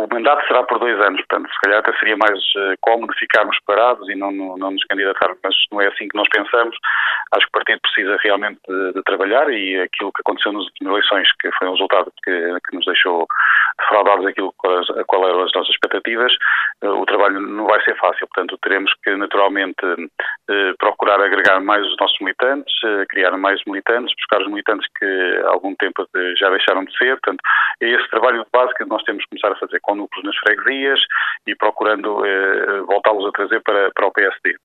o mandato será por 2 anos, portanto, se calhar até seria mais cómodo ficarmos parados e não nos candidatarmos, mas não é assim que nós pensamos. Acho que o partido precisa realmente de trabalhar e aquilo que aconteceu nas últimas eleições, que foi um resultado que nos deixou defraudados aquilo a qual eram as nossas expectativas, o trabalho não vai ser fácil, portanto teremos que naturalmente procurar agregar mais os nossos militantes, criar mais militantes, buscar os militantes que há algum tempo já deixaram de ser, portanto é esse trabalho de base que nós temos que começar a fazer com núcleos nas freguesias e procurando voltá-los a trazer para o PSD.